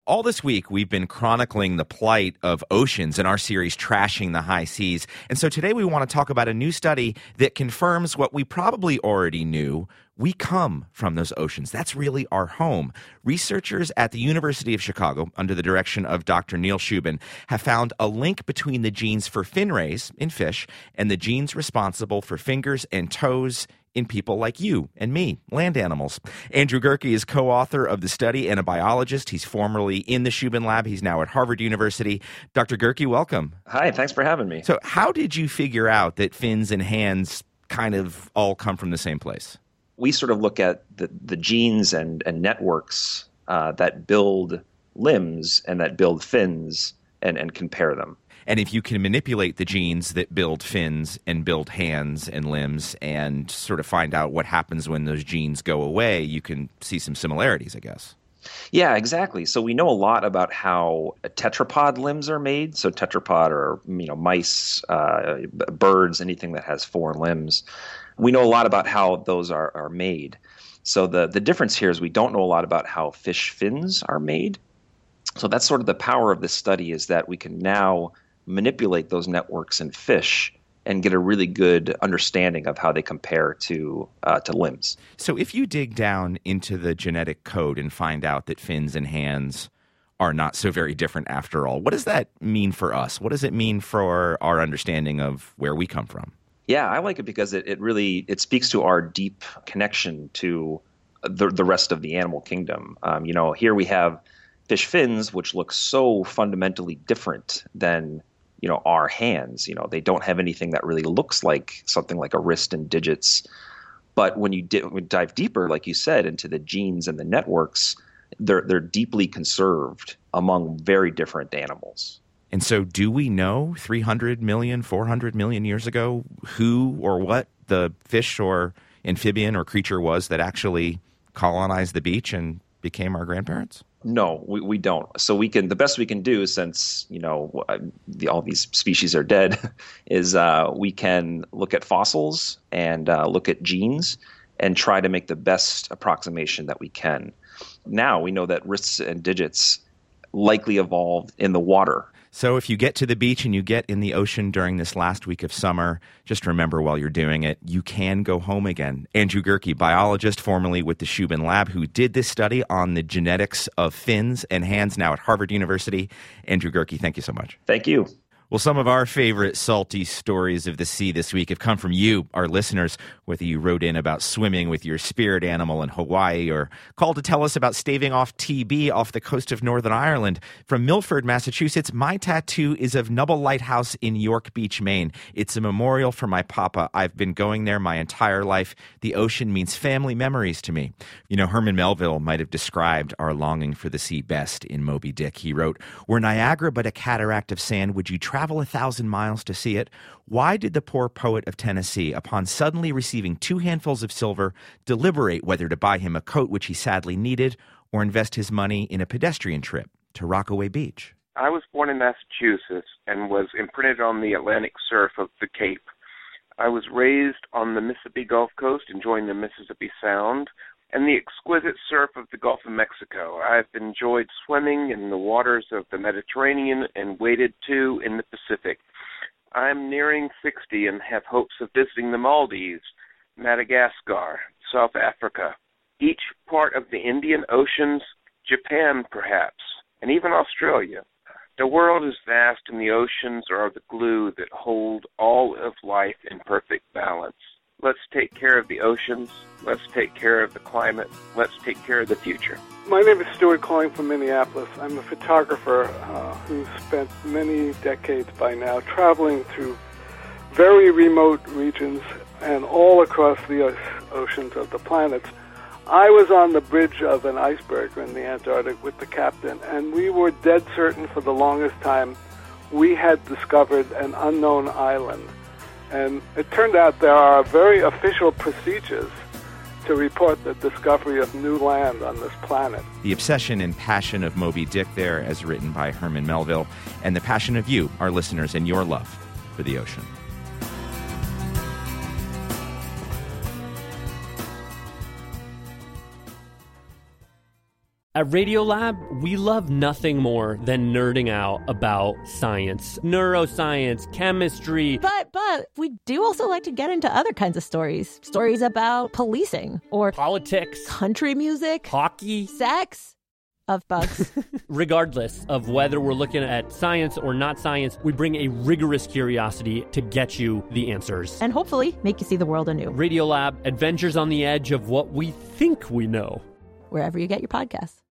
All this week, we've been chronicling the plight of oceans in our series, Trashing the High Seas. And so today we want to talk about a new study that confirms what we probably already knew. We come from those oceans. That's really our home. Researchers at the University of Chicago, under the direction of Dr. Neil Shubin, have found a link between the genes for fin rays in fish and the genes responsible for fingers and toes in people like you and me, land animals. Andrew Gerke is co-author of the study and a biologist. He's formerly in the Shubin Lab. He's now at Harvard University. Dr. Gerke, welcome. Hi, thanks for having me. So how did you figure out that fins and hands kind of all come from the same place? We sort of look at the genes and networks that build limbs and that build fins and compare them. And if you can manipulate the genes that build fins and build hands and limbs and sort of find out what happens when those genes go away, you can see some similarities, I guess. Yeah, exactly. So we know a lot about how tetrapod limbs are made. So tetrapod are, mice, birds, anything that has four limbs. We know a lot about how those are made. So the difference here is we don't know a lot about how fish fins are made. So that's sort of the power of this study, is that we can now manipulate those networks in fish and get a really good understanding of how they compare to limbs. So if you dig down into the genetic code and find out that fins and hands are not so very different after all, what does that mean for us? What does it mean for our understanding of where we come from? Yeah, I like it because it really speaks to our deep connection to the rest of the animal kingdom. Here we have fish fins, which look so fundamentally different than our hands. They don't have anything that really looks like something like a wrist and digits. But when you dive deeper, like you said, into the genes and the networks, they're deeply conserved among very different animals. And so do we know 300 million, 400 million years ago who or what the fish or amphibian or creature was that actually colonized the beach and became our grandparents? No, we don't. So the best we can do, since all these species are dead, is we can look at fossils and look at genes and try to make the best approximation that we can. Now we know that wrists and digits likely evolved in the water. So if you get to the beach and you get in the ocean during this last week of summer, just remember while you're doing it, you can go home again. Andrew Gerke, biologist formerly with the Shubin Lab, who did this study on the genetics of fins and hands, now at Harvard University. Andrew Gerke, thank you so much. Thank you. Well, some of our favorite salty stories of the sea this week have come from you, our listeners, whether you wrote in about swimming with your spirit animal in Hawaii or called to tell us about staving off TB off the coast of Northern Ireland. From Milford, Massachusetts, my tattoo is of Nubble Lighthouse in York Beach, Maine. It's a memorial for my papa. I've been going there my entire life. The ocean means family memories to me. Herman Melville might have described our longing for the sea best in Moby Dick. He wrote, "Were Niagara but a cataract of sand, would you travel 1,000 miles to see it? Why did the poor poet of Tennessee, upon suddenly receiving 2 handfuls of silver, deliberate whether to buy him a coat which he sadly needed or invest his money in a pedestrian trip to Rockaway Beach?" I was born in Massachusetts and was imprinted on the Atlantic surf of the Cape. I was raised on the Mississippi Gulf Coast, enjoying the Mississippi Sound and the exquisite surf of the Gulf of Mexico. I've enjoyed swimming in the waters of the Mediterranean and waded too in the Pacific. I'm nearing 60 and have hopes of visiting the Maldives, Madagascar, South Africa, each part of the Indian Oceans, Japan perhaps, and even Australia. The world is vast and the oceans are the glue that hold all of life in perfect balance. Let's take care of the oceans. Let's take care of the climate. Let's take care of the future. My name is Stuart, calling from Minneapolis. I'm a photographer who's spent many decades by now traveling through very remote regions and all across the oceans of the planet. I was on the bridge of an iceberg in the Antarctic with the captain, and we were dead certain for the longest time we had discovered an unknown island. And it turned out there are very official procedures to report the discovery of new land on this planet. The obsession and passion of Moby Dick there, as written by Herman Melville, and the passion of you, our listeners, and your love for the ocean. At Radiolab, we love nothing more than nerding out about science, neuroscience, chemistry. But we do also like to get into other kinds of stories. Stories about policing or politics, country music, hockey, sex, of bugs. Regardless of whether we're looking at science or not science, we bring a rigorous curiosity to get you the answers. And hopefully make you see the world anew. Radiolab, adventures on the edge of what we think we know. Wherever you get your podcasts.